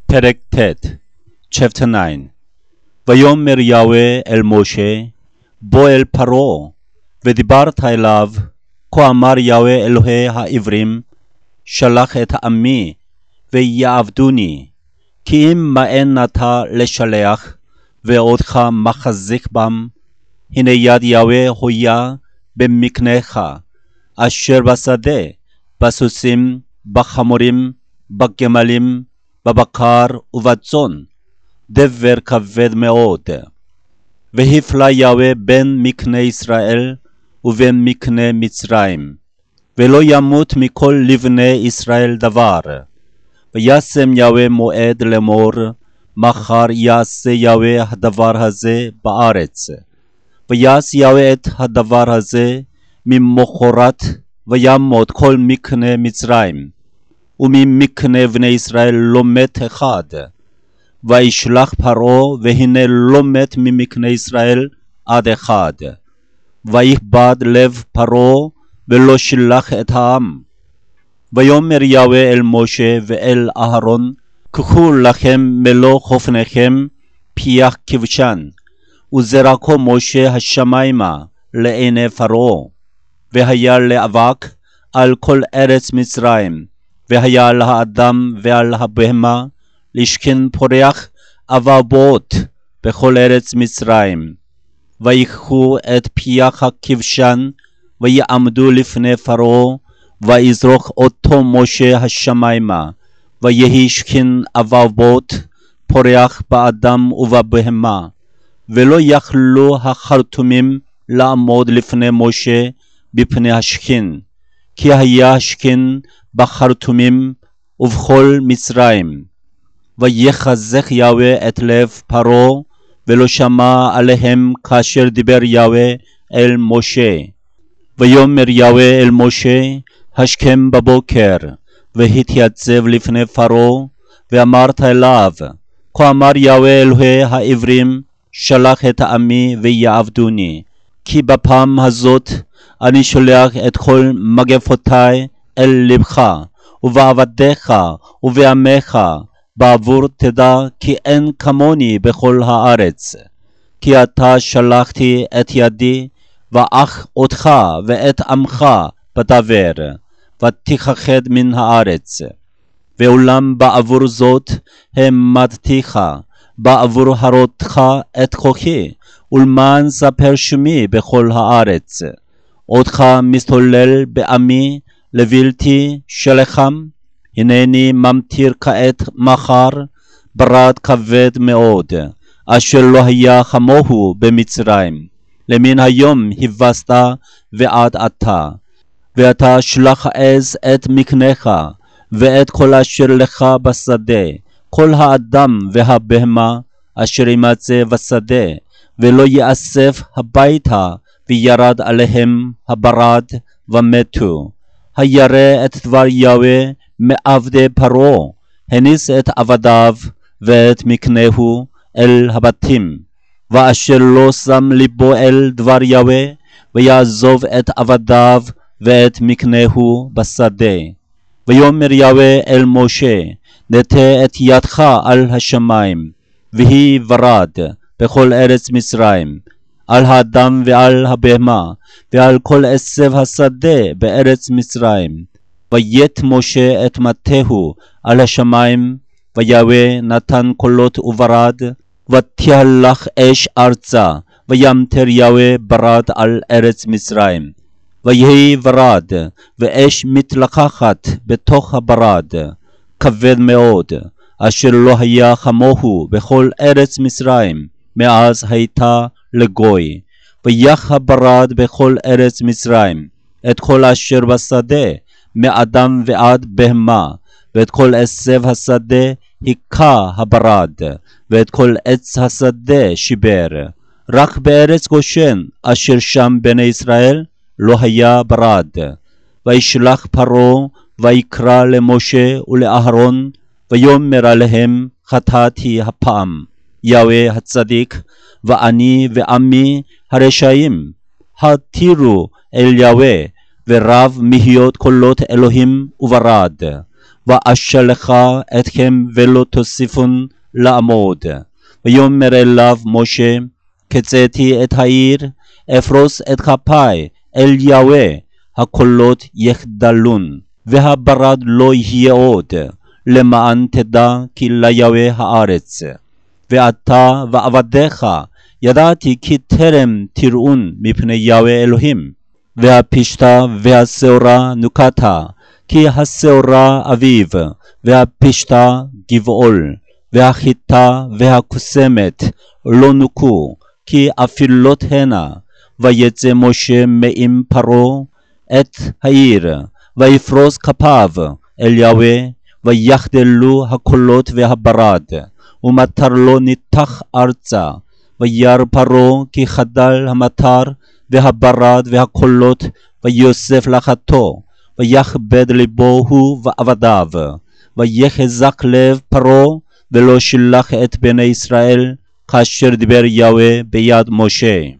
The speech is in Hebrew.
פרק ט', Chapter 9. ויאמר יהוה אל משה, בוא אל פרעה, ודיברת אליו, כה אמר יהוה אלוהי העברים, שלח את עמי, ויעבדוני, כי אם מאן אתה לשלח, ועודך מחזיק בם, הנה יד יהוה הויה במקנך, אשר בשדה, בסוסים, בחמורים, בגמלים, בבקר ובצאן, דבר כבד מאוד. והפלה יהוה בין מקנה ישראל ובין מקנה מצרים, ולא ימות מכל לבני ישראל דבר. וישם יהוה מועד לאמור, מחר יעשה יהוה הדבר הזה בארץ. ויעש יהוה את הדבר הזה ממחרת, וימות כל מקנה מצרים, וממקנה בני ישראל לא מת אחד. וישלח פרעה, והנה לא מת ממקנה ישראל עד אחד. ויכבד לב פרעה, ולא שלח את העם. ויאמר יהוה אל משה ואל אהרון, קחו לכם מלוא חופניכם פיח כבשן, וזרקו משה השמיימה לעיני פרעה. והיה לאבק על כל ארץ מצרים, והיה על האדם ועל הבהמה לשכן פורח אבעבועות בכל ארץ מצרים. ויקחו את פיח הכבשן, ויעמדו לפני פרעה, ויזרוק אותו משה השמיימה, ויהי שכן אבעבועות פורח באדם ובבהמה. ולא יכלו החרטומים לעמוד לפני משה בפני השכן, כי היה השכן בחרטומים ובכל מצרים. ויחזק יהוה את לב פרעה, ולא שמע עליהם כאשר דיבר יהוה אל משה. ויאמר יהוה אל משה, השכם בבוקר, והתייצב לפני פרעה, ואמרת אליו, כה אמר יהוה אלוהי העברים, שלח את עמי ויעבדוני, כי בפעם הזאת אני שולח את כל מגפותי אל לבך, ובעבדיך ובעמך, בעבור תדע כי אין כמוני בכל הארץ. כי אתה שלחתי את ידי, ואך אותך ואת עמך בדבר, ותכחד מן הארץ. ואולם בעבור זאת העמדתיך, בעבור הרותך את כוחי, ולמען ספר שמי בכל הארץ. אותך מסתולל בעמי לבלתי שלחם, הנני ממטיר כעת מחר ברד כבד מאוד, אשר לא היה כמוהו במצרים, למן היום הבסת ועד עתה. ואתה שלח עז את מקנך, ואת כל אשר לך בשדה, כל האדם והבהמה אשר ימצא בשדה, ולא יאסף הביתה, וירד עליהם הברד ומתו. הירא את דבר יהוה מעבדי פרעה, הניס את עבדיו ואת מקנהו אל הבתים, ואשר לא שם ליבו אל דבר יהוה, ויעזוב את עבדיו ואת מקנהו בשדה. ויאמר יהוה אל משה, נטה את ידך על השמיים, והיא ורד בכל ארץ מצרים, על האדם ועל הבהמה, ועל כל עשב השדה בארץ מצרים. ויית משה את מטהו על השמיים, ויהוה נתן קולות וברד, ותהלך אש ארצה, וימטר יהוה ברד על ארץ מצרים. ויהי ברד, ואש מתלקחת בתוך הברד, כבד מאוד, אשר לא היה כמוהו בכל ארץ מצרים, מאז הייתה לגוי. ויך הברד בכל ארץ מצרים, את כל אשר בשדה, מאדם ועד בהמה, ואת כל עשב השדה היכה הברד, ואת כל עץ השדה שיבר. רק בארץ גושן, אשר שם בני ישראל, לא היה ברד. וישלח פרעה, ויקרא למשה ולאהרון, ויאמר עליהם, חטאתי הפעם, יהוה הצדיק, ואני ועמי הרשעים, התירו אל יהוה, ורב מהיות קולות אלוהים וברד. ואשלח אתכם ולא תוסיפון לעמוד. ויאמר אליו משה, קצאתי את העיר, אפרוס את כפי אל יהוה, הקולות יחדלון, והברד לא יהיה עוד, למען תדע כי ליהוה הארץ. ואתה ועבדיך ידעתי כי טרם תראון מפני יהוה אלוהים. והפשתה והשעורה נוקתה, כי השעורה אביב, והפשתה גבעול, והחיטה והקוסמת לא נוקו, כי אפלות הנה. ויצא משה מעם פרעה את העיר, ויפרוס כפיו אל יהוה, ויחדלו הקולות והברד, ומטר לו ניתח ארצה. וירא פרעה כי חדל המטר והברד והקולות, ויוסף לחתו, ויכבד ליבו הוא ועבדיו. ויחזק לב פרעה, ולא שלח את בני ישראל, כאשר דיבר יהוה ביד משה.